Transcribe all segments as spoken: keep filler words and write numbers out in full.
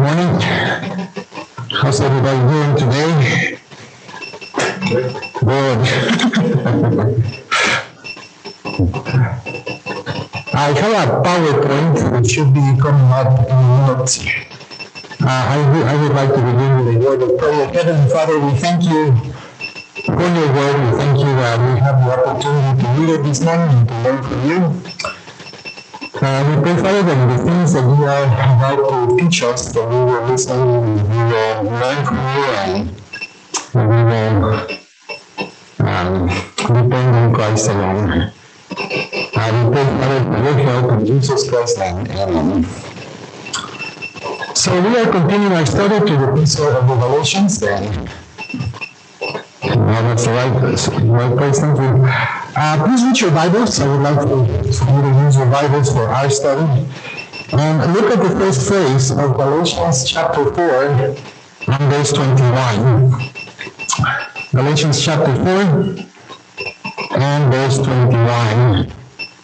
Morning. How's everybody doing today? Good. I have a PowerPoint which should be coming up in a minute. Uh, I, w- I would like to begin with a word of prayer. Heavenly Father, we thank you for your word. We thank you that we have the opportunity to read it this morning and to learn from you. Uh, we pray, Father, that the things that you are about to teach us, that we will listen, we will learn from you, and we will um, depend on Christ alone. Uh, we pray, Father, for your help in Jesus Christ's name. Amen. So we are continuing our study to the epistle of Revelations. Then, well, that's the right, right place. Thank you. Uh, please read your Bibles. I would like to, for you to use your Bibles for our study. And look at the first phrase of Galatians chapter four and verse twenty-one. Galatians chapter four and verse twenty-one.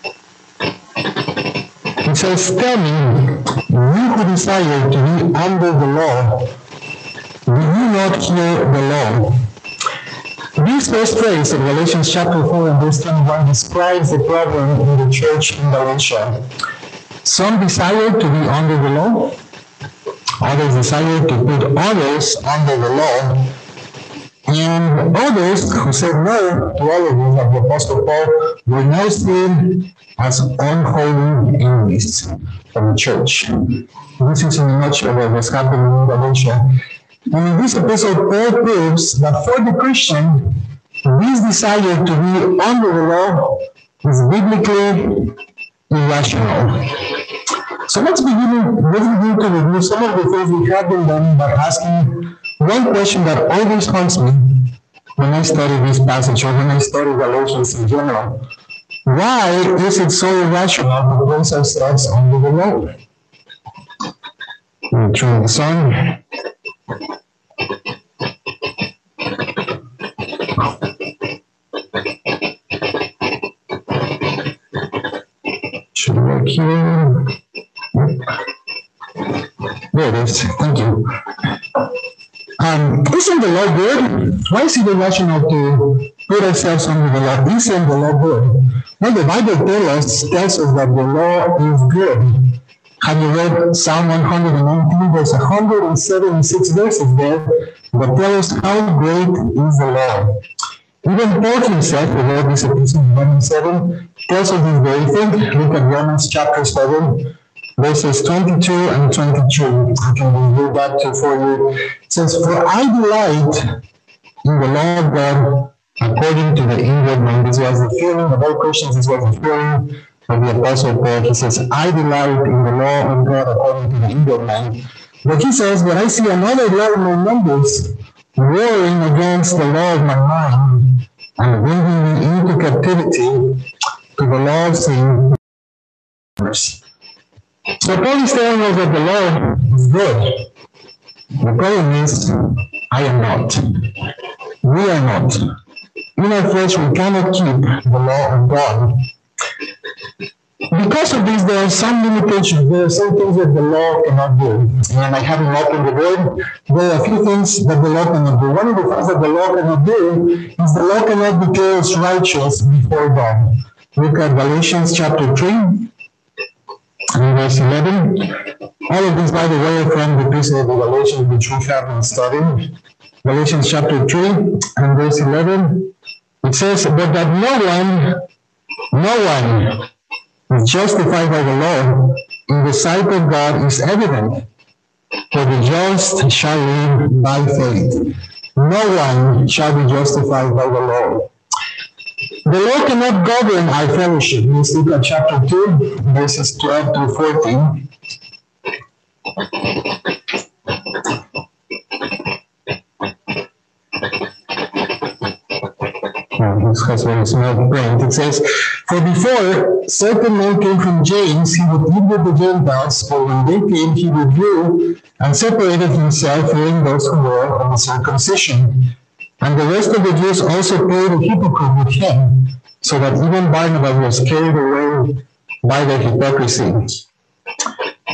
It says, "Tell me, you who desire to be under the law, do you not hear the law?" This first phrase of Galatians chapter four and verse twenty-one describes the problem in the church in Galatia. Some desire to be under the law, others desire to put others under the law, and others who said no to all of this, like the Apostle Paul, were now seen as unholy enemies of the church. This is in a nutshell what was happening in Galatia. And in this episode, Paul proves that for the Christian, this desire to be under the law is biblically irrational. So let's begin, let's begin to review some of the things we have been done by asking one question that always haunts me when I study this passage or when I study Galatians in general. Why is it so irrational to place ourselves under the law? We turn the sun. Should work here. There it is. Thank you. Um, isn't the law good? Why is it irrational to put ourselves under the law? Isn't the law good? Well, the Bible tells us, tells us that the law is good. Have you read Psalm one hundred nineteen? There's one hundred seventy-six verses there that tell us how great is the law. Even Paul himself, who wrote this epistle in Romans seven, tells us this very thing. Look at Romans chapter seven, verses twenty-two and twenty-three. I can read that too for you. It says, "For I delight in the law of God according to the inward man." This was the feeling of all Christians. This was the feeling of the Apostle Paul. He says, "I delight in the law of God according to the inward man." But he says, "But I see another law in my members, warring against the law of my mind, and bringing me into captivity to the law of sin." So Paul is telling us that the law is good. The problem is, I am not. We are not. In our flesh, we cannot keep the law of God. Because of this, there are some limitations. There are some things that the law cannot do. And I haven't opened the word. There are a few things that the law cannot do. One of the things that the law cannot do is the law cannot declare us righteous before God. Look at Galatians chapter three, and verse eleven. All of this, by the way, are from the epistle of Galatians, which we have been studying. Galatians chapter three and verse eleven. It says, "But that no one, no one is justified by the law in the sight of God is evident, for the just shall live by faith." No one shall be justified by the law. The law cannot govern our fellowship. Let's look at chapter two, verses twelve to fourteen. Oh, this has very small print. It says, "For before certain men came from James, he would live with the Gentiles, for when they came, he withdrew and separated himself, fearing those who were of the circumcision. And the rest of the Jews also played a hypocrite with him, so that even Barnabas was carried away by their hypocrisy."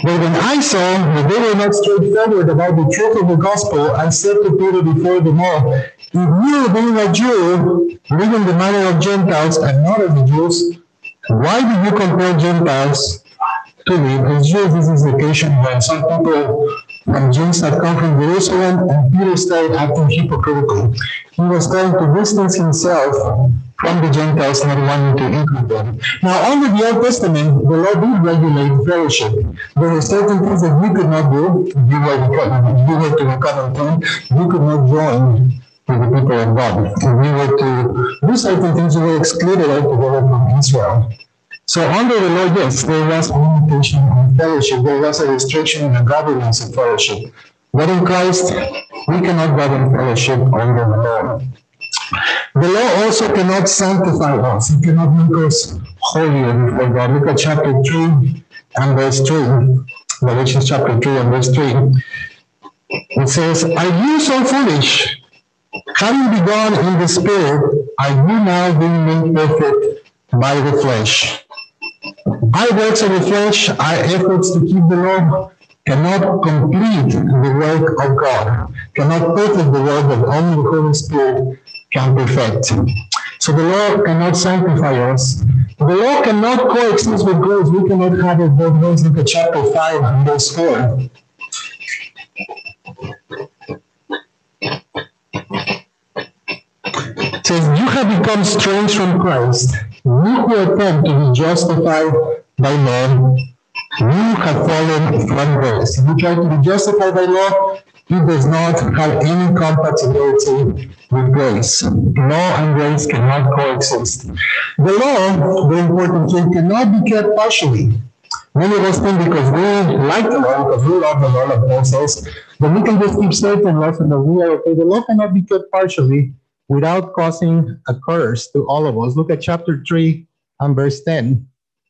But when I saw that they were not straightforward about the truth of the gospel, I said to Peter before them all, if you, being a Jew, live in the manner of Gentiles and not of the Jews, why do you compare Gentiles to live as Jews? This is the occasion when some people from Jews had come from Jerusalem, and Peter started acting hypocritical. He was trying to distance himself from the Gentiles, not wanting to include them. Now, under the Old Testament, the law did regulate fellowship. There were certain things that you could not do. If you were, if you were to become unclean, you could not join with the people of God. If you were to do certain things, you were excluded altogether from Israel. So under the law, yes, there was a limitation on fellowship. There was a restriction in the governance of fellowship. But in Christ, we cannot govern fellowship under the law. The law also cannot sanctify us. It cannot make us holier before God. Look at chapter three and verse three. Galatians chapter three and verse three. It says, are you so foolish? Having begun in the Spirit, are you now being made perfect by the flesh? Our works of the flesh, our efforts to keep the law, cannot complete the work of God, cannot perfect the work that only the Holy Spirit can perfect. So the law cannot sanctify us. The law cannot coexist with grace. We cannot have it both ways. Look at chapter five and verse four. It says, you have become strange from Christ. You who attempt to be justified by law, you have fallen from grace. If you try to be justified by law, it does not have any compatibility with grace. Law and grace cannot coexist. The law, the important thing, cannot be kept partially. Many of us think because we like the law, because we love the law, like Paul says, then we can just keep certain laws and that we are okay. The law cannot be kept partially without causing a curse to all of us. Look at chapter three and verse ten.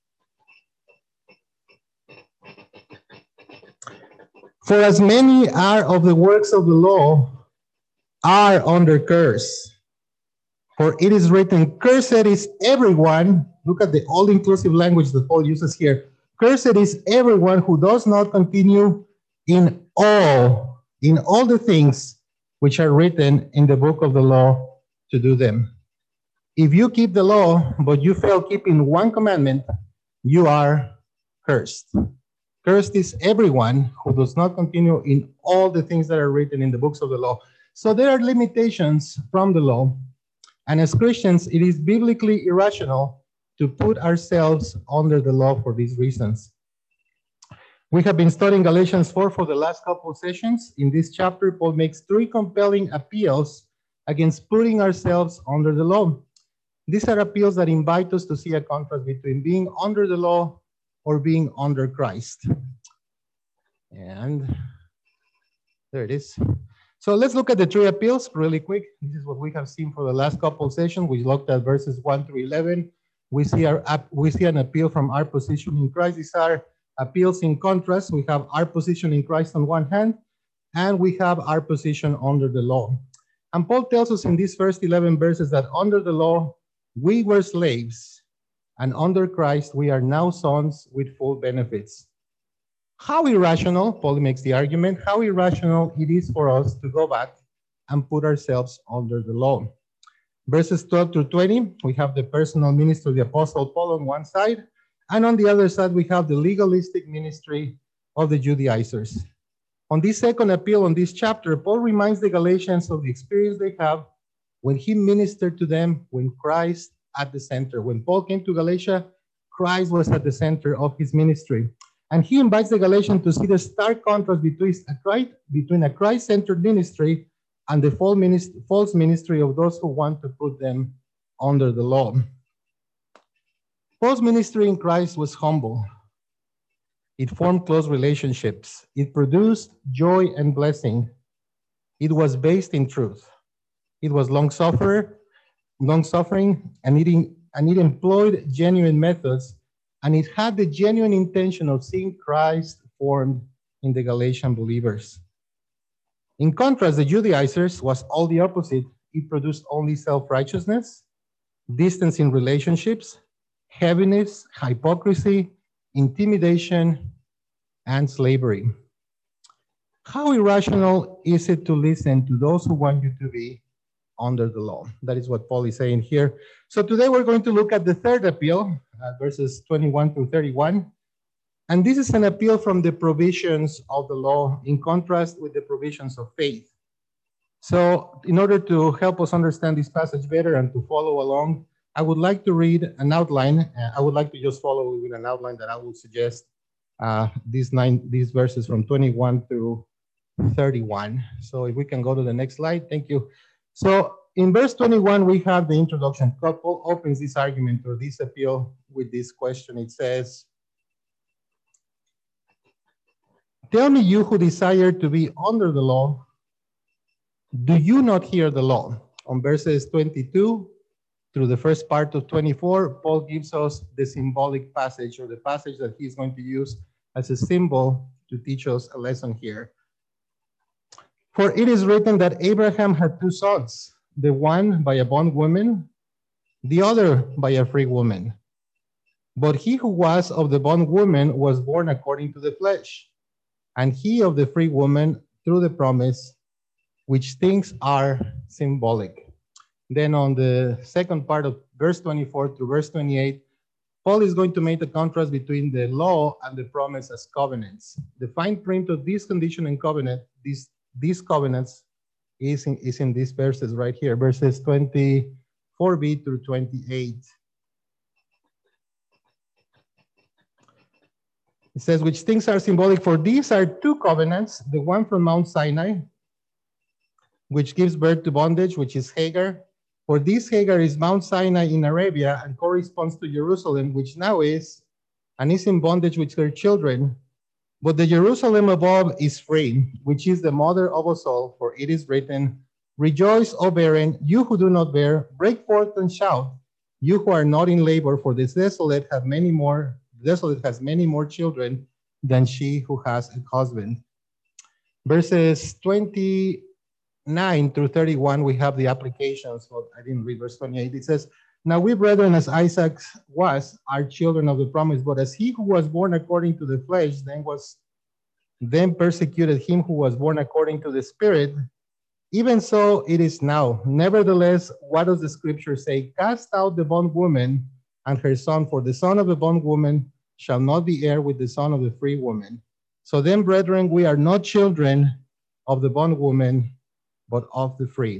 For as many are of the works of the law are under curse. For it is written, cursed is everyone. Look at the all-inclusive language that Paul uses here. Cursed is everyone who does not continue in all, in all the things which are written in the book of the law to do them. If you keep the law, but you fail keeping one commandment, you are cursed. Cursed is everyone who does not continue in all the things that are written in the books of the law. So there are limitations from the law. And as Christians, it is biblically irrational to put ourselves under the law for these reasons. We have been studying Galatians four for the last couple of sessions. In this chapter, Paul makes three compelling appeals against putting ourselves under the law. These are appeals that invite us to see a contrast between being under the law or being under Christ. And there it is. So let's look at the three appeals really quick. This is what we have seen for the last couple of sessions. We looked at verses one through eleven. We see, our, we see an appeal from our position in Christ. These are appeals in contrast. We have our position in Christ on one hand, and we have our position under the law. And Paul tells us in these first eleven verses that under the law, we were slaves, and under Christ, we are now sons with full benefits. How irrational, Paul makes the argument, how irrational it is for us to go back and put ourselves under the law. Verses twelve through twenty, we have the personal ministry of the Apostle Paul on one side, and on the other side, we have the legalistic ministry of the Judaizers. On this second appeal, on this chapter, Paul reminds the Galatians of the experience they have when he ministered to them, when Christ at the center. When Paul came to Galatia, Christ was at the center of his ministry. And he invites the Galatians to see the stark contrast between a Christ, between a Christ-centered ministry and the false ministry of those who want to put them under the law. Paul's ministry in Christ was humble. It formed close relationships. It produced joy and blessing. It was based in truth. It was long-suffering, long-suffering, and it, and it employed genuine methods, and it had the genuine intention of seeing Christ formed in the Galatian believers. In contrast, the Judaizers was all the opposite. It produced only self-righteousness, distance in relationships, heaviness, hypocrisy, intimidation, and slavery. How irrational is it to listen to those who want you to be under the law? That is what Paul is saying here. So today we're going to look at the third appeal, uh, verses twenty-one through thirty-one. And this is an appeal from the provisions of the law in contrast with the provisions of faith. So in order to help us understand this passage better and to follow along, I would like to read an outline. Uh, I would like to just follow with an outline that I will suggest uh, these nine these verses from twenty-one through thirty-one. So if we can go to the next slide, thank you. So in verse twenty-one, we have the introduction. Paul opens this argument or this appeal with this question. It says, "Tell me, you who desire to be under the law, do you not hear the law?" On verses twenty-two through the first part of twenty-four, Paul gives us the symbolic passage or the passage that he's going to use as a symbol to teach us a lesson here. "For it is written that Abraham had two sons, the one by a bondwoman, the other by a free woman. But he who was of the bondwoman was born according to the flesh, and he of the free woman through the promise, which things are symbolic." Then on the second part of verse twenty-four to verse twenty-eight, Paul is going to make the contrast between the law and the promise as covenants. The fine print of this condition and covenant, these, these covenants, is in, is in these verses right here, verses twenty-four b through twenty-eight. It says, "Which things are symbolic? For these are two covenants, the one from Mount Sinai, which gives birth to bondage, which is Hagar. For this Hagar is Mount Sinai in Arabia and corresponds to Jerusalem, which now is, and is in bondage with her children. But the Jerusalem above is free, which is the mother of us all, for it is written, Rejoice, O barren, you who do not bear, break forth and shout, you who are not in labor, for this desolate have many more, desolate has many more children than she who has a husband." Verses twenty nine through thirty-one, we have the applications. So I didn't read verse twenty-eight. It says, "Now we, brethren, as Isaac was, are children of the promise, but as he who was born according to the flesh then was then persecuted him who was born according to the Spirit, even so it is now. Nevertheless, what does the scripture say? Cast out the bondwoman and her son, for the son of the bondwoman shall not be heir with the son of the free woman. So then, brethren, we are not children of the bondwoman, but of the free."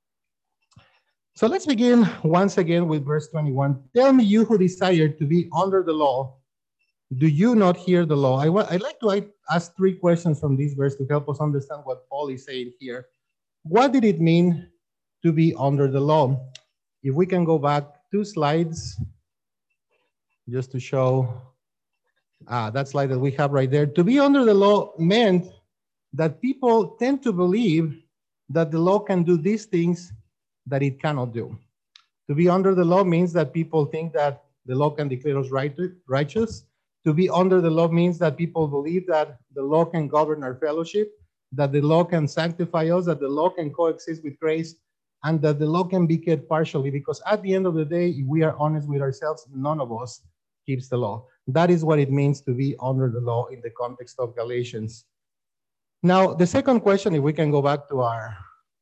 So let's begin once again with verse twenty-one. "Tell me, you who desire to be under the law, do you not hear the law?" I I'd like to ask three questions from this verse to help us understand what Paul is saying here. What did it mean to be under the law? If we can go back two slides, just to show ah, that slide that we have right there. To be under the law meant that people tend to believe that the law can do these things that it cannot do. To be under the law means that people think that the law can declare us right, righteous. To be under the law means that people believe that the law can govern our fellowship, that the law can sanctify us, that the law can coexist with grace, and that the law can be kept partially, because at the end of the day, if we are honest with ourselves, none of us keeps the law. That is what it means to be under the law in the context of Galatians. Now, the second question, if we can go back to our,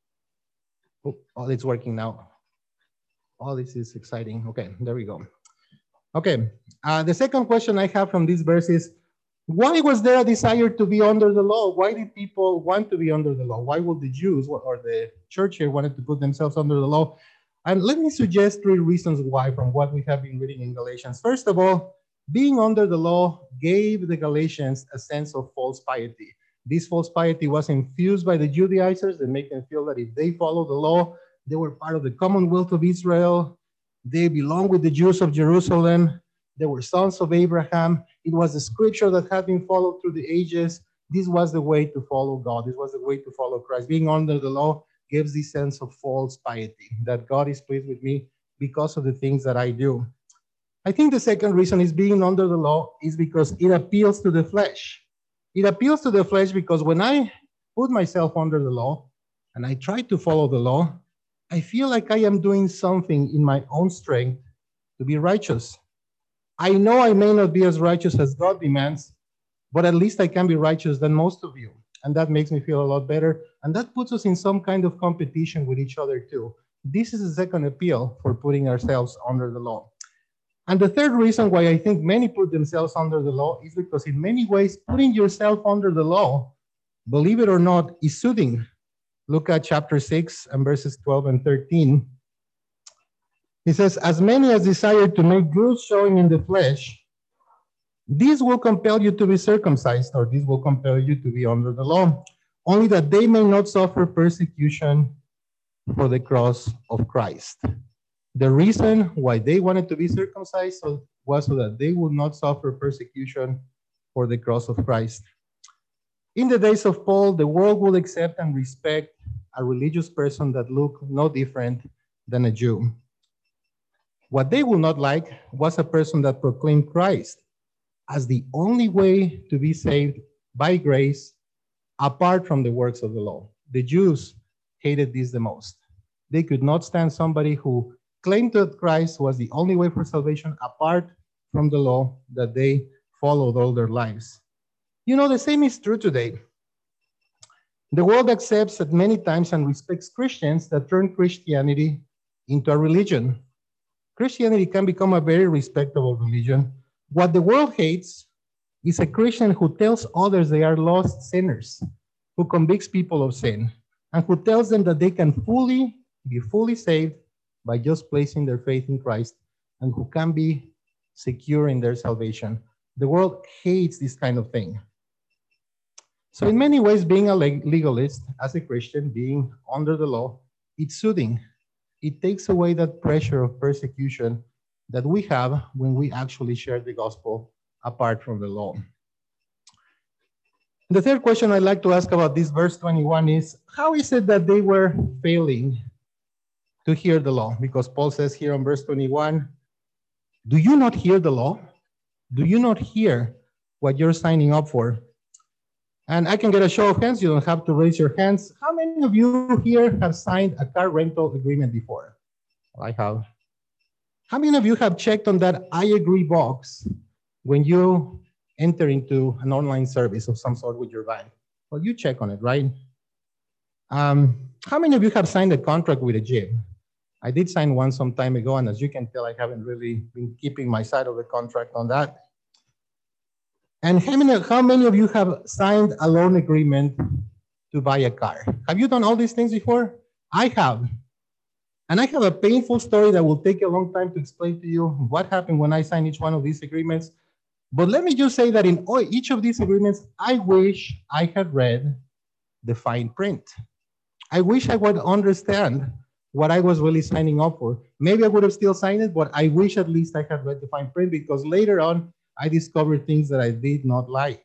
oh, oh, it's working now. Oh, this is exciting. Okay, there we go. Okay, uh, the second question I have from this verse is, why was there a desire to be under the law? Why did people want to be under the law? Why would the Jews or the church here wanted to put themselves under the law? And let me suggest three reasons why from what we have been reading in Galatians. First of all, being under the law gave the Galatians a sense of false piety. This false piety was infused by the Judaizers that make them feel that if they follow the law, they were part of the commonwealth of Israel. They belong with the Jews of Jerusalem. They were sons of Abraham. It was the scripture that had been followed through the ages. This was the way to follow God. This was the way to follow Christ. Being under the law gives this sense of false piety, that God is pleased with me because of the things that I do. I think the second reason is being under the law is because it appeals to the flesh. It appeals to the flesh because when I put myself under the law and I try to follow the law, I feel like I am doing something in my own strength to be righteous. I know I may not be as righteous as God demands, but at least I can be righteous than most of you. And that makes me feel a lot better. And that puts us in some kind of competition with each other too. This is the second appeal for putting ourselves under the law. And the third reason why I think many put themselves under the law is because in many ways, putting yourself under the law, believe it or not, is soothing. Look at chapter six and verses twelve and thirteen. He says, as many as desire to make good showing in the flesh, these will compel you to be circumcised, or these will compel you to be under the law, only that they may not suffer persecution for the cross of Christ. The reason why they wanted to be circumcised was so that they would not suffer persecution for the cross of Christ. In the days of Paul, the world would accept and respect a religious person that looked no different than a Jew. What they would not like was a person that proclaimed Christ as the only way to be saved by grace apart from the works of the law. The Jews hated this the most. They could not stand somebody who claimed that Christ was the only way for salvation apart from the law that they followed all their lives. You know, the same is true today. The world accepts at many times and respects Christians that turn Christianity into a religion. Christianity can become a very respectable religion. What the world hates is a Christian who tells others they are lost sinners, who convicts people of sin, and who tells them that they can fully be fully saved by just placing their faith in Christ, and who can be secure in their salvation. The world hates this kind of thing. So in many ways, being a legalist as a Christian, being under the law, it's soothing. It takes away that pressure of persecution that we have when we actually share the gospel apart from the law. The third question I'd like to ask about this verse twenty-one is, how is it that they were failing to hear the law? Because Paul says here on verse twenty-one, do you not hear the law? Do you not hear what you're signing up for? And I can get a show of hands. You don't have to raise your hands. How many of you here have signed a car rental agreement before? I have. How many of you have checked on that I agree box when you enter into an online service of some sort with your bank? Well, you check on it, right? Um, how many of you have signed a contract with a gym? I did sign one some time ago, and as you can tell, I haven't really been keeping my side of the contract on that. And how many, how many of you have signed a loan agreement to buy a car? Have you done all these things before? I have. And I have a painful story that will take a long time to explain to you what happened when I signed each one of these agreements. But let me just say that in all, each of these agreements, I wish I had read the fine print. I wish I would understand what I was really signing up for. Maybe I would have still signed it, but I wish at least I had read the fine print, because later on, I discovered things that I did not like.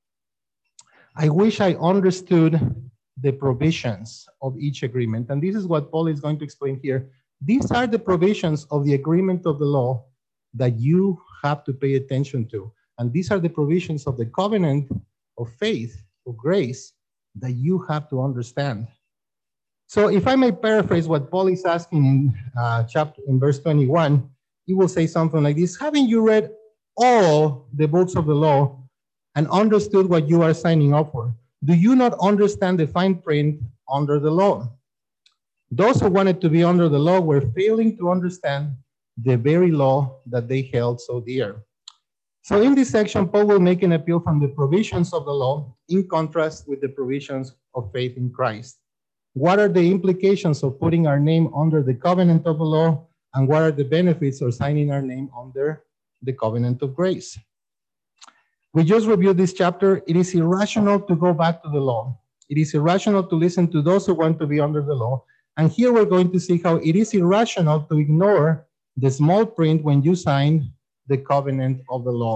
I wish I understood the provisions of each agreement. And this is what Paul is going to explain here. These are the provisions of the agreement of the law that you have to pay attention to. And these are the provisions of the covenant of faith, of grace, that you have to understand. So if I may paraphrase what Paul is asking in uh, chapter in verse twenty-one, he will say something like this: haven't you read all the books of the law and understood what you are signing up for? Do you not understand the fine print under the law? Those who wanted to be under the law were failing to understand the very law that they held so dear. So in this section, Paul will make an appeal from the provisions of the law in contrast with the provisions of faith in Christ. What are the implications of putting our name under the covenant of the law, and what are the benefits of signing our name under the covenant of grace? We just reviewed this chapter. It is irrational to go back to the law. It is irrational to listen to those who want to be under the law. And here we're going to see how it is irrational to ignore the small print when you sign the covenant of the law.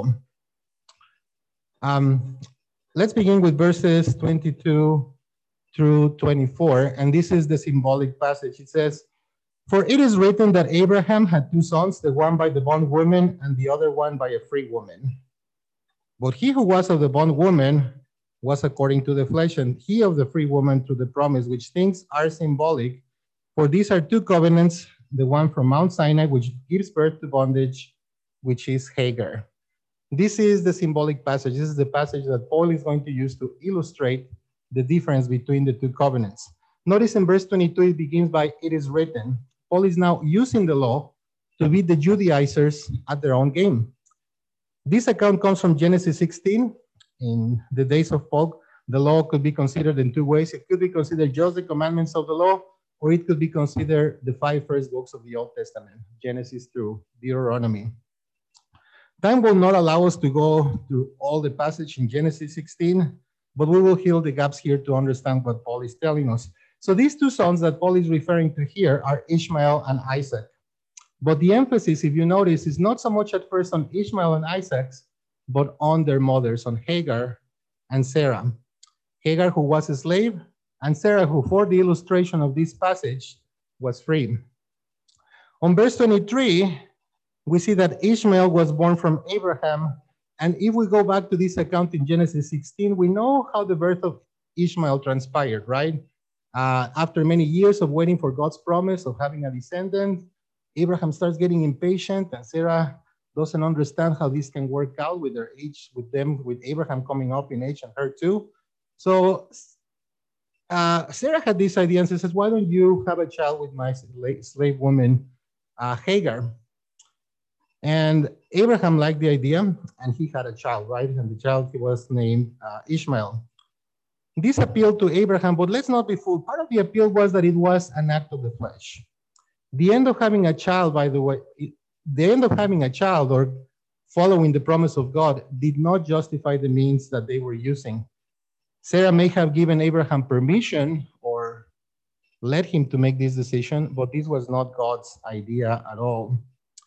Um, let's begin with verses twenty-two through twenty-four. And this is the symbolic passage. It says, "For it is written that Abraham had two sons, the one by the bondwoman and the other one by a free woman. But he who was of the bondwoman was according to the flesh, and he of the free woman through the promise, which things are symbolic. For these are two covenants, the one from Mount Sinai, which gives birth to bondage, which is Hagar." This is the symbolic passage. This is the passage that Paul is going to use to illustrate the difference between the two covenants. Notice in verse twenty-two, it begins by, "It is written." Paul is now using the law to beat the Judaizers at their own game. This account comes from Genesis sixteen. In the days of Paul, the law could be considered in two ways. It could be considered just the commandments of the law, or it could be considered the five first books of the Old Testament, Genesis through Deuteronomy. Time will not allow us to go through all the passage in Genesis sixteen, but we will fill the gaps here to understand what Paul is telling us. So these two sons that Paul is referring to here are Ishmael and Isaac. But the emphasis, if you notice, is not so much at first on Ishmael and Isaac, but on their mothers, on Hagar and Sarah. Hagar, who was a slave, and Sarah, who for the illustration of this passage was free. On verse twenty-three, we see that Ishmael was born from Abraham. And if we go back to this account in Genesis sixteen, we know how the birth of Ishmael transpired, right? Uh, after many years of waiting for God's promise of having a descendant, Abraham starts getting impatient, and Sarah doesn't understand how this can work out with their age, with them, with Abraham coming up in age and her too. So uh, Sarah had this idea and says, "Why don't you have a child with my slave woman, uh, Hagar?" And Abraham liked the idea, and he had a child, right? And the child, he was named uh, Ishmael. This appealed to Abraham, but let's not be fooled. Part of the appeal was that it was an act of the flesh. The end of having a child, by the way, the end of having a child or following the promise of God did not justify the means that they were using. Sarah may have given Abraham permission or led him to make this decision, but this was not God's idea at all.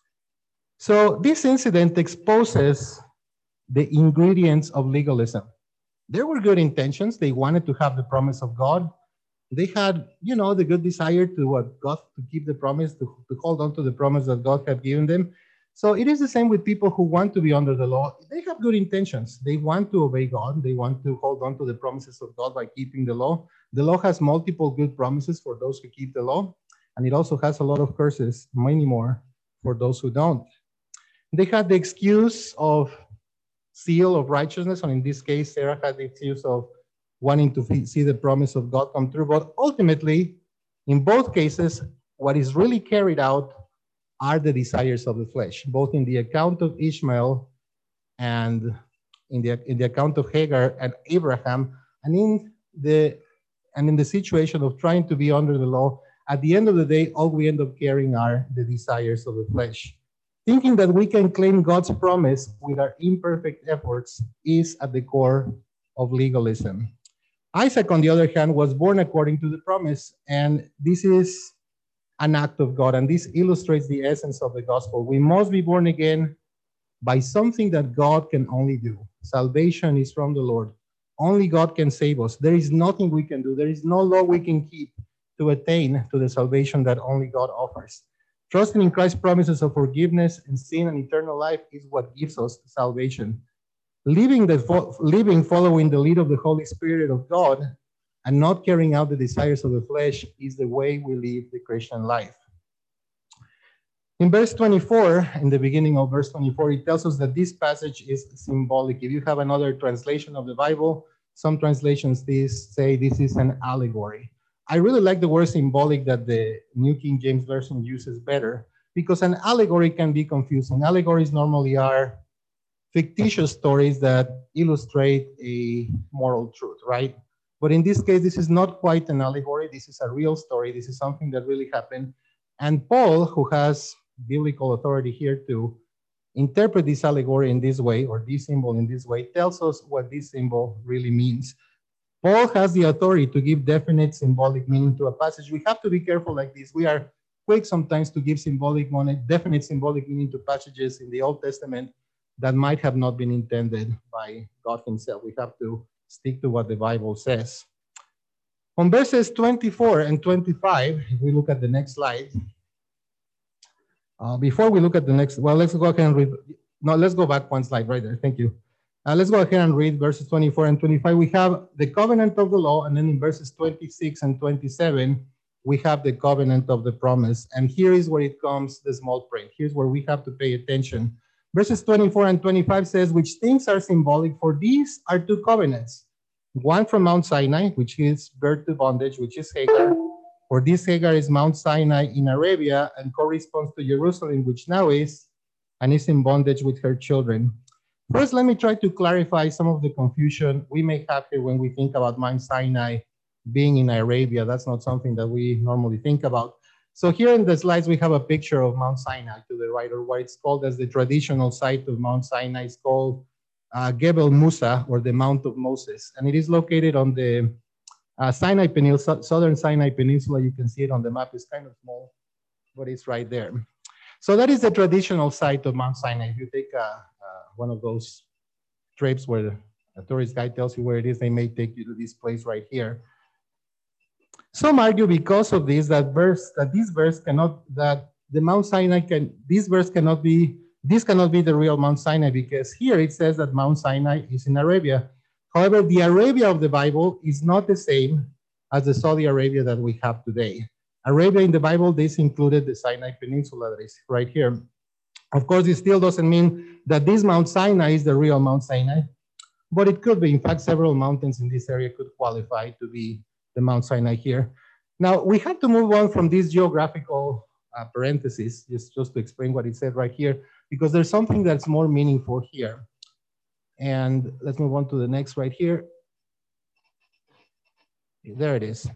So this incident exposes the ingredients of legalism. There were good intentions. They wanted to have the promise of God. They had, you know, the good desire to what God, to keep the promise, to, to hold on to the promise that God had given them. So it is the same with people who want to be under the law. They have good intentions. They want to obey God. They want to hold on to the promises of God by keeping the law. The law has multiple good promises for those who keep the law, and it also has a lot of curses, many more, for those who don't. They had the excuse of seal of righteousness, and in this case, Sarah had the excuse of wanting to see the promise of God come true. But ultimately, in both cases, what is really carried out are the desires of the flesh, both in the account of Ishmael and in the, in the account of Hagar and Abraham, and in the and in the situation of trying to be under the law. At the end of the day, all we end up carrying are the desires of the flesh. Thinking that we can claim God's promise with our imperfect efforts is at the core of legalism. Isaac, on the other hand, was born according to the promise, and this is an act of God, and this illustrates the essence of the gospel. We must be born again by something that God can only do. Salvation is from the Lord. Only God can save us. There is nothing we can do. There is no law we can keep to attain to the salvation that only God offers. Trusting in Christ's promises of forgiveness and sin and eternal life is what gives us salvation. Living, the, living following the lead of the Holy Spirit of God and not carrying out the desires of the flesh is the way we live the Christian life. In verse twenty-four, in the beginning of verse twenty-four, it tells us that this passage is symbolic. If you have another translation of the Bible, some translations this say this is an allegory. I really like the word symbolic that the New King James Version uses better, because an allegory can be confusing. Allegories normally are fictitious stories that illustrate a moral truth, right? But in this case, this is not quite an allegory. This is a real story. This is something that really happened. And Paul, who has biblical authority here to interpret this allegory in this way, or this symbol in this way, tells us what this symbol really means. Paul has the authority to give definite symbolic meaning to a passage. We have to be careful like this. We are quick sometimes to give symbolic meaning, definite symbolic meaning to passages in the Old Testament that might have not been intended by God himself. We have to stick to what the Bible says. On verses twenty-four and twenty-five, if we look at the next slide, uh, before we look at the next, well, let's go ahead and read. No, let's go back one slide right there. Thank you. Uh, let's go ahead and read verses twenty-four and twenty-five. We have the covenant of the law, and then in verses twenty-six and twenty-seven, we have the covenant of the promise. And here is where it comes the small print. Here's where we have to pay attention. Verses twenty-four and twenty-five says, which things are symbolic, for these are two covenants. One from Mount Sinai, which gives birth to bondage, which is Hagar. For this Hagar is Mount Sinai in Arabia and corresponds to Jerusalem, which now is, and is in bondage with her children. First, let me try to clarify some of the confusion we may have here when we think about Mount Sinai being in Arabia. That's not something that we normally think about. So here in the slides, we have a picture of Mount Sinai to the right, or what it's called as the traditional site of Mount Sinai is called uh, Gebel Musa, or the Mount of Moses. And it is located on the uh, Sinai Peninsula, southern Sinai Peninsula. You can see it on the map. It's kind of small, but it's right there. So that is the traditional site of Mount Sinai. If you take uh, uh, one of those trips where a tourist guide tells you where it is, they may take you to this place right here. Some argue because of this that verse that this verse cannot that the Mount Sinai can this verse cannot be this cannot be the real Mount Sinai, because here it says that Mount Sinai is in Arabia. However, the Arabia of the Bible is not the same as the Saudi Arabia that we have today. Arabia in the Bible, this included the Sinai Peninsula that is right here. Of course, it still doesn't mean that this Mount Sinai is the real Mount Sinai, but it could be. In fact, several mountains in this area could qualify to be the Mount Sinai here. Now, we have to move on from this geographical uh, parenthesis, just, just to explain what it said right here, because there's something that's more meaningful here. And let's move on to the next right here. There it is.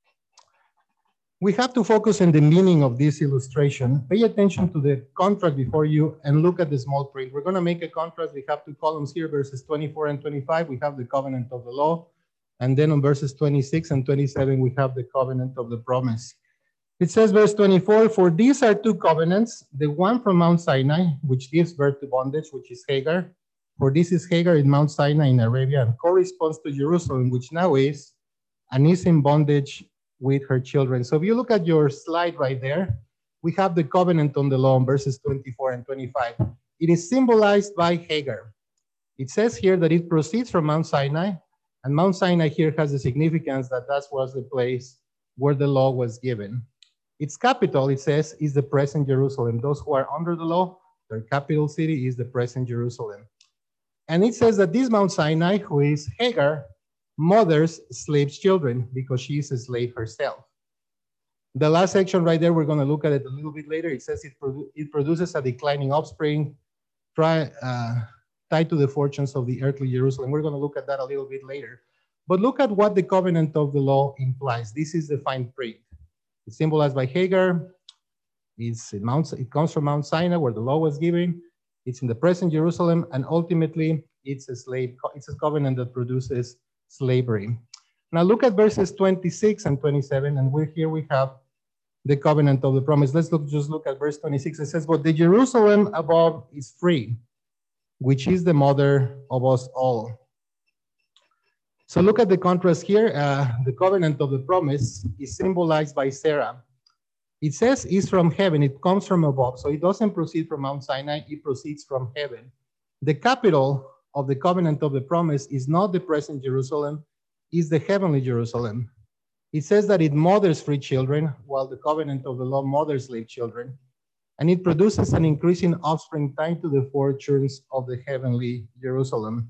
We have to focus on the meaning of this illustration. Pay attention to the contract before you and look at the small print. We're going to make a contrast. We have two columns here, verses twenty-four and twenty-five. We have the covenant of the law. And then on verses twenty-six and twenty-seven, we have the covenant of the promise. It says, verse twenty-four, for these are two covenants, the one from Mount Sinai, which gives birth to bondage, which is Hagar. For this is Hagar in Mount Sinai in Arabia, and corresponds to Jerusalem, which now is, and is in bondage with her children. So if you look at your slide right there, we have the covenant on the law in verses twenty-four and twenty-five. It is symbolized by Hagar. It says here that it proceeds from Mount Sinai, and Mount Sinai here has the significance that that was the place where the law was given. Its capital, it says, is the present Jerusalem. Those who are under the law, their capital city is the present Jerusalem. And it says that this Mount Sinai, who is Hagar, mothers slaves' children because she is a slave herself. The last section right there, we're going to look at it a little bit later. It says it, produ it produces a declining offspring, try, uh, tied to the fortunes of the earthly Jerusalem. We're going to look at that a little bit later. But look at what the covenant of the law implies. This is the fine print. It's symbolized by Hagar. It's in Mount, it comes from Mount Sinai, where the law was given. It's in the present Jerusalem, and ultimately, it's a slave. It's a covenant that produces slavery. Now look at verses twenty-six and twenty-seven, and we're here. We have the covenant of the promise. Let's look. Just look at verse twenty-six. It says, "But the Jerusalem above is free, which is the mother of us all." So look at the contrast here. Uh, the covenant of the promise is symbolized by Sarah. It says is from heaven. It comes from above. So it doesn't proceed from Mount Sinai. It proceeds from heaven. The capital of the covenant of the promise is not the present Jerusalem, is the heavenly Jerusalem. It says that it mothers free children, while the covenant of the law mothers slave children. And it produces an increasing offspring tied to the fortunes of the heavenly Jerusalem.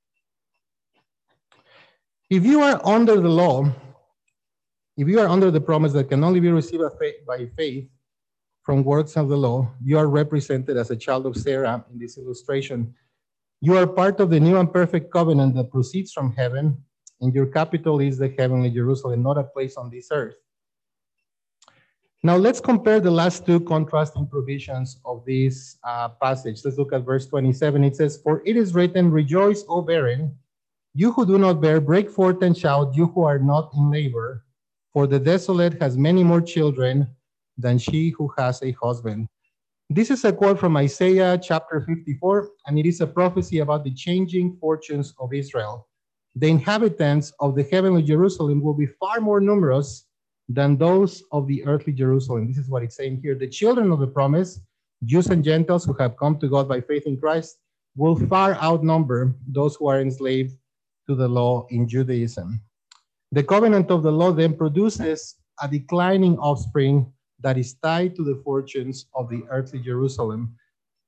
If you are under the law, if you are under the promise that can only be received by faith from works of the law, you are represented as a child of Sarah in this illustration. You are part of the new and perfect covenant that proceeds from heaven, and your capital is the heavenly Jerusalem, not a place on this earth. Now let's compare the last two contrasting provisions of this uh, passage. Let's look at verse twenty-seven. It says, "For it is written, rejoice, O barren, you who do not bear, break forth and shout, you who are not in labor, for the desolate has many more children than she who has a husband." This is a quote from Isaiah chapter fifty-four, and it is a prophecy about the changing fortunes of Israel. The inhabitants of the heavenly Jerusalem will be far more numerous than those of the earthly Jerusalem. This is what it's saying here. The children of the promise, Jews and Gentiles who have come to God by faith in Christ, will far outnumber those who are enslaved to the law in Judaism. The covenant of the law then produces a declining offspring that is tied to the fortunes of the earthly Jerusalem.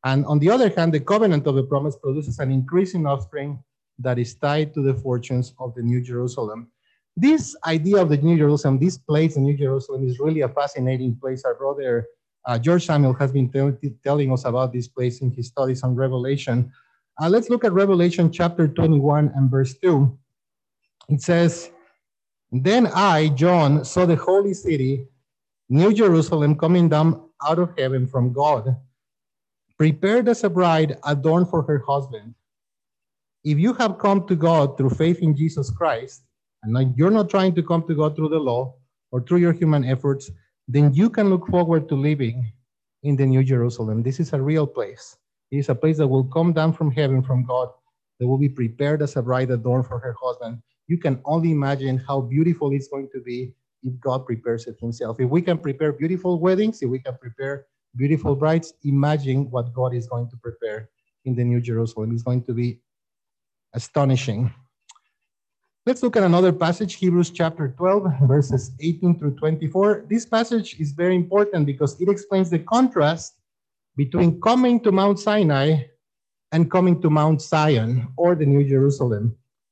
And on the other hand, the covenant of the promise produces an increasing offspring that is tied to the fortunes of the New Jerusalem. This idea of the New Jerusalem, this place in New Jerusalem, is really a fascinating place. Our brother uh, George Samuel has been tell telling us about this place in his studies on Revelation. Uh, let's look at Revelation chapter twenty-one and verse two. It says, "Then I, John, saw the holy city, New Jerusalem, coming down out of heaven from God, prepared as a bride adorned for her husband." If you have come to God through faith in Jesus Christ, and you're not trying to come to God through the law or through your human efforts, then you can look forward to living in the New Jerusalem. This is a real place. It is a place that will come down from heaven from God, that will be prepared as a bride adorned for her husband. You can only imagine how beautiful it's going to be if God prepares it himself. If we can prepare beautiful weddings, if we can prepare beautiful brides, imagine what God is going to prepare in the New Jerusalem. It's going to be astonishing. Let's look at another passage, Hebrews chapter twelve, verses eighteen through twenty-four. This passage is very important because it explains the contrast between coming to Mount Sinai and coming to Mount Zion, or the New Jerusalem.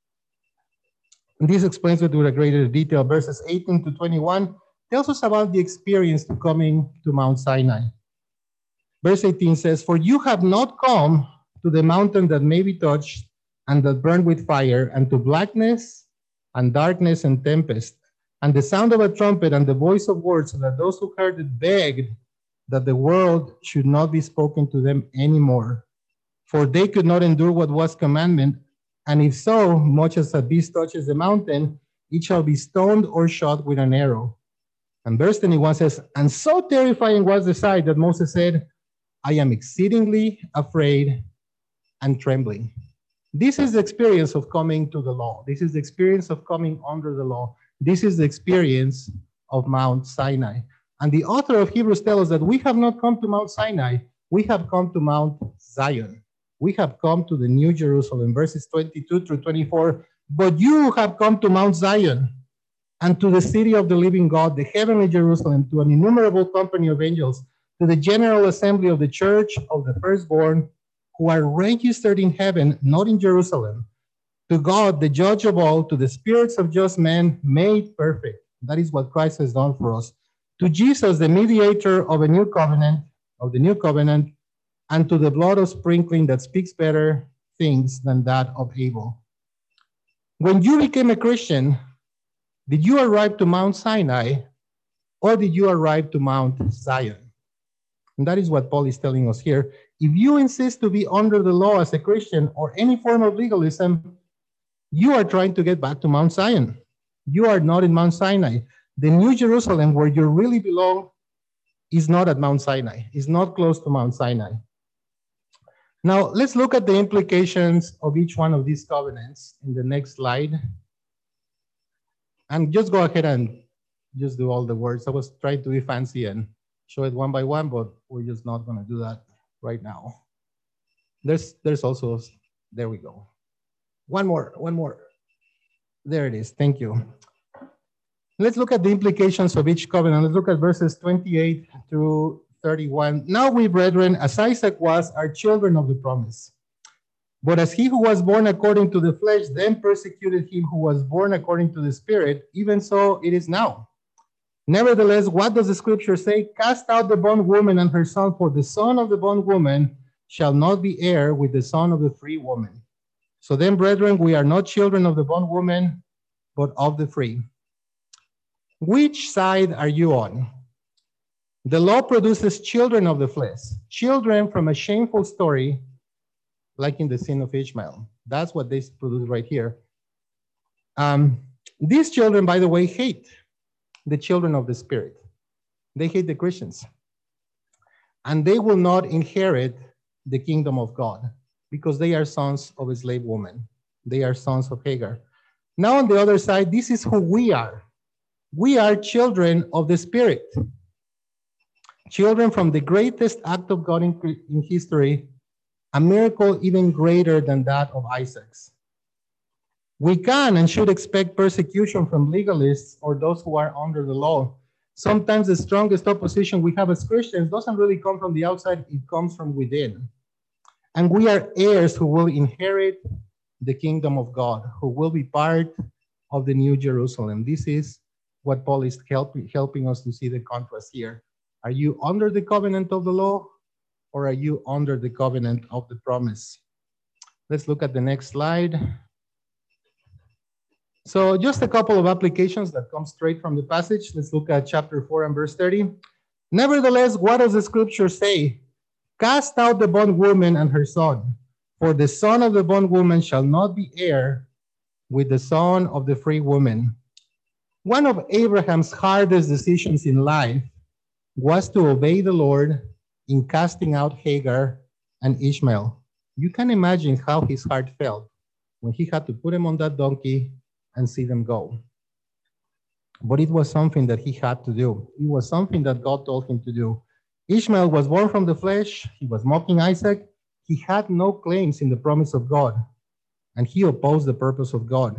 And this explains it with a greater detail. Verses eighteen to twenty-one tells us about the experience to coming to Mount Sinai. Verse eighteen says, "For you have not come to the mountain that may be touched and that burned with fire, and to blackness and darkness and tempest, and the sound of a trumpet and the voice of words, so that those who heard it begged that the world should not be spoken to them anymore. For they could not endure what was commandment, and if so, much as a beast touches the mountain, it shall be stoned or shot with an arrow." And verse twenty-one says, "And so terrifying was the sight that Moses said, I am exceedingly afraid and trembling." This is the experience of coming to the law. This is the experience of coming under the law. This is the experience of Mount Sinai. And the author of Hebrews tells us that we have not come to Mount Sinai, we have come to Mount Zion. We have come to the New Jerusalem, verses twenty-two through twenty-four. "But you have come to Mount Zion, and to the city of the living God, the heavenly Jerusalem, to an innumerable company of angels, to the general assembly of the church of the firstborn, who are registered in heaven, not in Jerusalem, to God, the judge of all, to the spirits of just men made perfect." That is what Christ has done for us. "To Jesus, the mediator of a new covenant, of the new covenant, and to the blood of sprinkling that speaks better things than that of Abel." When you became a Christian, did you arrive to Mount Sinai, or did you arrive to Mount Zion? And that is what Paul is telling us here. If you insist to be under the law as a Christian or any form of legalism, you are trying to get back to Mount Zion. You are not in Mount Sinai. The New Jerusalem, where you really belong, is not at Mount Sinai. It's not close to Mount Sinai. Now, let's look at the implications of each one of these covenants in the next slide. And just go ahead and just do all the words. I was trying to be fancy and show it one by one, but we're just not going to do that right now. There's, there's also, there we go. One more, one more. There it is. Thank you. Let's look at the implications of each covenant. Let's look at verses twenty-eight through thirty-one. "Now we, brethren, as Isaac was, are children of the promise. But as he who was born according to the flesh then persecuted him who was born according to the Spirit, even so it is now. Nevertheless, what does the scripture say? Cast out the bondwoman and her son, for the son of the bondwoman shall not be heir with the son of the free woman. So then, brethren, we are not children of the bondwoman, but of the free." Which side are you on? The law produces children of the flesh, children from a shameful story, like in the sin of Ishmael. That's what they produce right here. Um, these children, by the way, hate the children of the Spirit. They hate the Christians. And they will not inherit the kingdom of God because they are sons of a slave woman. They are sons of Hagar. Now on the other side, this is who we are. We are children of the Spirit. Children from the greatest act of God in, in history, a miracle even greater than that of Isaac's. We can and should expect persecution from legalists or those who are under the law. Sometimes the strongest opposition we have as Christians doesn't really come from the outside, it comes from within. And we are heirs who will inherit the kingdom of God, who will be part of the New Jerusalem. This is what Paul is help, helping us to see the contrast here. Are you under the covenant of the law, or are you under the covenant of the promise? Let's look at the next slide. So just a couple of applications that come straight from the passage. Let's look at chapter four and verse thirty. Nevertheless, what does the scripture say? Cast out the bondwoman and her son, for the son of the bondwoman shall not be heir with the son of the free woman. One of Abraham's hardest decisions in life was to obey the Lord in casting out Hagar and Ishmael. You can imagine how his heart felt when he had to put him on that donkey and see them go. But it was something that he had to do. It was something that God told him to do. Ishmael was born from the flesh. He was mocking Isaac. He had no claims in the promise of God, and he opposed the purpose of God.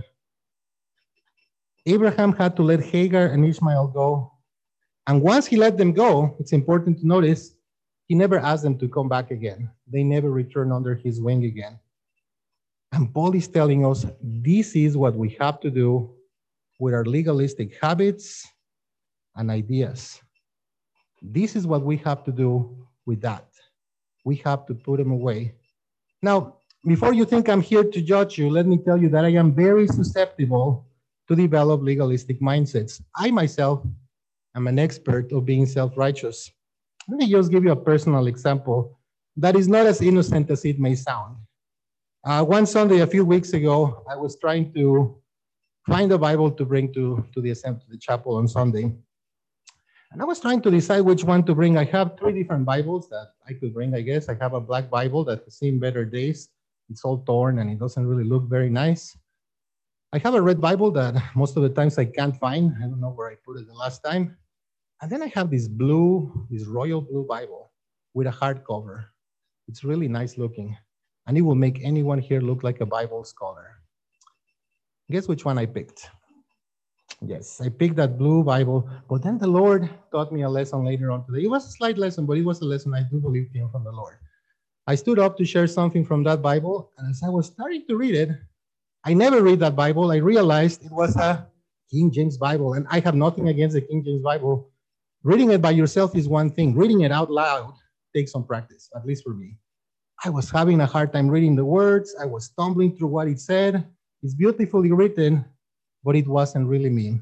Abraham had to let Hagar and Ishmael go. And once he let them go, it's important to notice, he never asked them to come back again. They never returned under his wing again. And Paul is telling us this is what we have to do with our legalistic habits and ideas. This is what we have to do with that. We have to put them away. Now, before you think I'm here to judge you, let me tell you that I am very susceptible to develop legalistic mindsets. I myself am an expert of being self-righteous. Let me just give you a personal example that is not as innocent as it may sound. Uh, one Sunday a few weeks ago, I was trying to find a Bible to bring to, to the assembly, to the chapel on Sunday. And I was trying to decide which one to bring. I have three different Bibles that I could bring, I guess. I have a black Bible that has seen better days. It's all torn and it doesn't really look very nice. I have a red Bible that most of the times I can't find. I don't know where I put it the last time. And then I have this blue, this royal blue Bible with a hardcover. It's really nice looking. And it will make anyone here look like a Bible scholar. Guess which one I picked? Yes, I picked that blue Bible, but then the Lord taught me a lesson later on today. It was a slight lesson, but it was a lesson I do believe came from the Lord. I stood up to share something from that Bible, and as I was starting to read it, I never read that Bible. I realized it was a King James Bible, and I have nothing against the King James Bible. Reading it by yourself is one thing. Reading it out loud takes some practice, at least for me. I was having a hard time reading the words. I was stumbling through what it said. It's beautifully written, but it wasn't really me.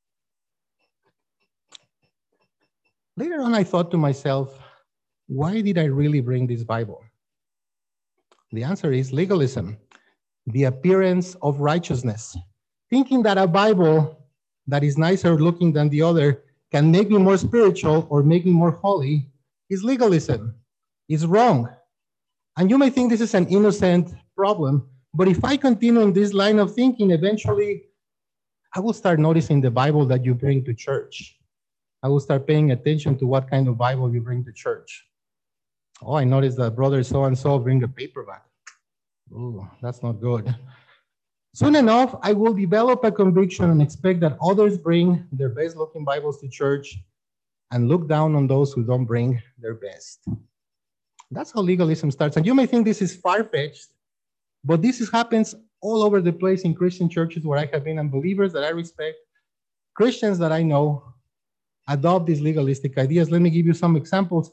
Later on, I thought to myself, why did I really bring this Bible? The answer is legalism, the appearance of righteousness. Thinking that a Bible that is nicer looking than the other can make me more spiritual or make me more holy is legalism. It's wrong. And you may think this is an innocent problem, but if I continue on this line of thinking, eventually I will start noticing the Bible that you bring to church. I will start paying attention to what kind of Bible you bring to church. Oh, I noticed that brother so-and-so bring a paperback. Oh, that's not good. Soon enough, I will develop a conviction and expect that others bring their best-looking Bibles to church and look down on those who don't bring their best. That's how legalism starts. And you may think this is far-fetched, but this is, happens all over the place in Christian churches where I have been, and believers that I respect, Christians that I know, adopt these legalistic ideas. Let me give you some examples.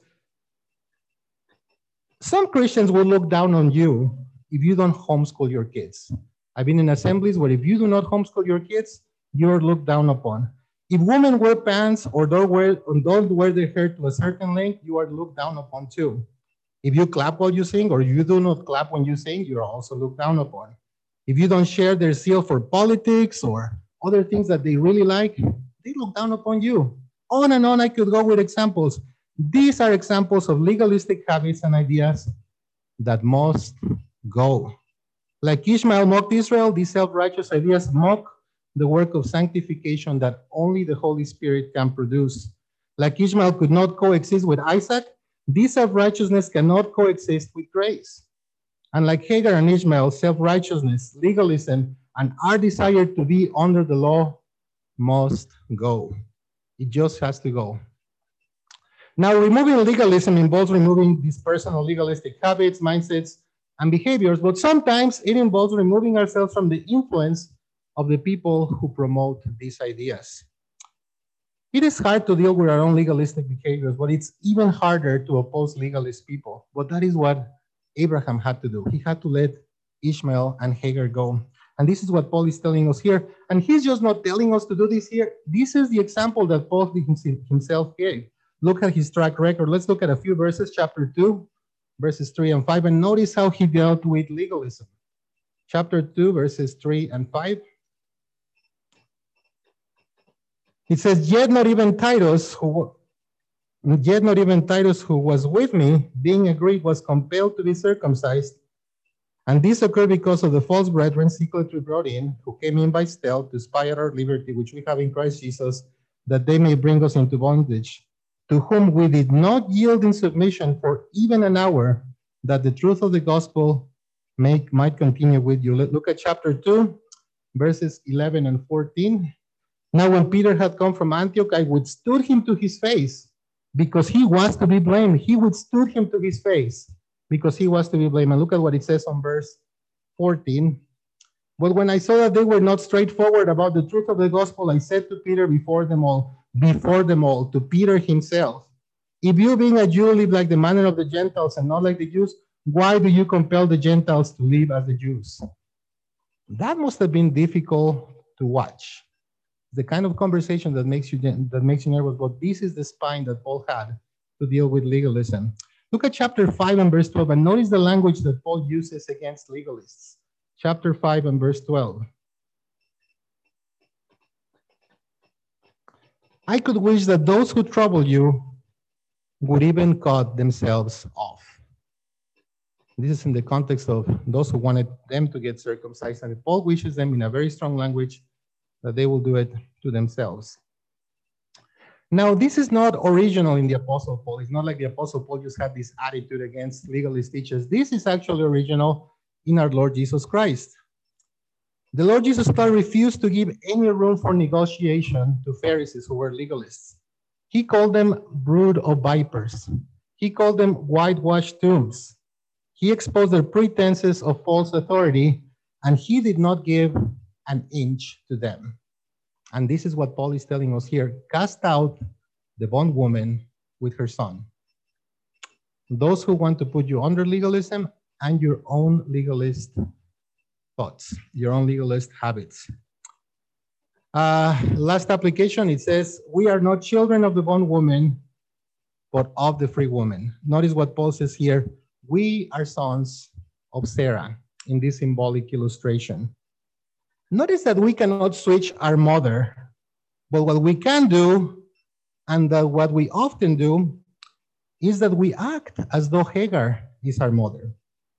Some Christians will look down on you if you don't homeschool your kids. I've been in assemblies where if you do not homeschool your kids, you're looked down upon. If women wear pants or don't wear, or don't wear their hair to a certain length, you are looked down upon too. If you clap while you sing or you do not clap when you sing, you're also looked down upon. If you don't share their zeal for politics or other things that they really like, they look down upon you. On and on I could go with examples. These are examples of legalistic habits and ideas that must go. Like Ishmael mocked Israel, these self-righteous ideas mock the work of sanctification that only the Holy Spirit can produce. Like Ishmael could not coexist with Isaac, this self-righteousness cannot coexist with grace. And like Hagar and Ishmael, self-righteousness, legalism, and our desire to be under the law must go. It just has to go. Now, removing legalism involves removing these personal legalistic habits, mindsets, and behaviors, but sometimes it involves removing ourselves from the influence of the people who promote these ideas. It is hard to deal with our own legalistic behaviors, but it's even harder to oppose legalist people. But that is what Abraham had to do. He had to let Ishmael and Hagar go. And this is what Paul is telling us here. And he's just not telling us to do this here. This is the example that Paul himself gave. Look at his track record. Let's look at a few verses, chapter two, verses three and five, and notice how he dealt with legalism. Chapter two, verses three and five. It says, yet not even Titus, who yet not even Titus, who was with me, being a Greek, was compelled to be circumcised. And this occurred because of the false brethren secretly brought in, who came in by stealth to spy at our liberty, which we have in Christ Jesus, that they may bring us into bondage, to whom we did not yield in submission for even an hour, that the truth of the gospel may, might continue with you. Look at chapter two, verses eleven and fourteen. Now, when Peter had come from Antioch, I withstood him to his face because he was to be blamed. He withstood him to his face because he was to be blamed. And look at what it says on verse fourteen. But when I saw that they were not straightforward about the truth of the gospel, I said to Peter before them all, before them all, to Peter himself, if you being a Jew live like the manner of the Gentiles and not like the Jews, why do you compel the Gentiles to live as the Jews? That must have been difficult to watch. The kind of conversation that makes you that makes you nervous, but this is the spine that Paul had to deal with legalism. Look at chapter five and verse twelve, and notice the language that Paul uses against legalists. Chapter five and verse twelve. I could wish that those who trouble you would even cut themselves off. This is in the context of those who wanted them to get circumcised, and Paul wishes them in a very strong language that they will do it to themselves. Now, this is not original in the Apostle Paul. It's not like the Apostle Paul just had this attitude against legalist teachers. This is actually original in our Lord Jesus Christ. The Lord Jesus Christ refused to give any room for negotiation to Pharisees who were legalists. He called them brood of vipers. He called them whitewashed tombs. He exposed their pretenses of false authority, and he did not give an inch to them. And this is what Paul is telling us here. Cast out the bondwoman with her son. Those who want to put you under legalism and your own legalist thoughts, your own legalist habits. Uh, last application, it says, we are not children of the bondwoman, but of the free woman. Notice what Paul says here. We are sons of Sarah in this symbolic illustration. Notice that we cannot switch our mother, but what we can do, and that what we often do, is that we act as though Hagar is our mother.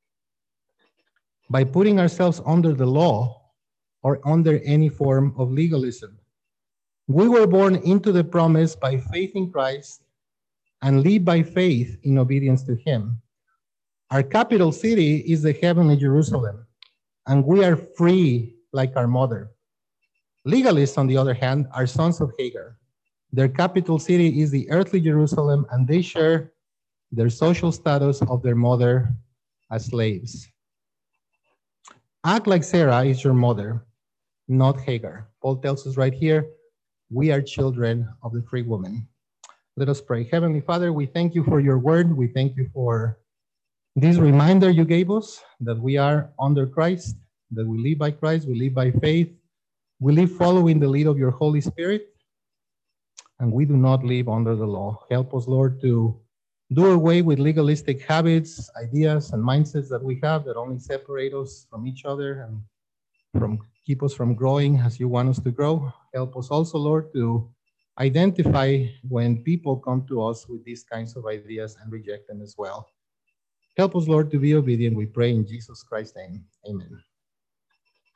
By putting ourselves under the law or under any form of legalism. We were born into the promise by faith in Christ and live by faith in obedience to him. Our capital city is the heavenly Jerusalem, and we are free like our mother. Legalists, on the other hand, are sons of Hagar. Their capital city is the earthly Jerusalem, and they share their social status of their mother as slaves. Act like Sarah is your mother, not Hagar. Paul tells us right here, we are children of the free woman. Let us pray. Heavenly Father, we thank you for your word. We thank you for this reminder you gave us that we are under Christ, that we live by Christ, we live by faith, we live following the lead of your Holy Spirit, and we do not live under the law. Help us, Lord, to do away with legalistic habits, ideas, and mindsets that we have that only separate us from each other and from keep us from growing as you want us to grow. Help us also, Lord, to identify when people come to us with these kinds of ideas and reject them as well. Help us, Lord, to be obedient, we pray in Jesus Christ's name. Amen.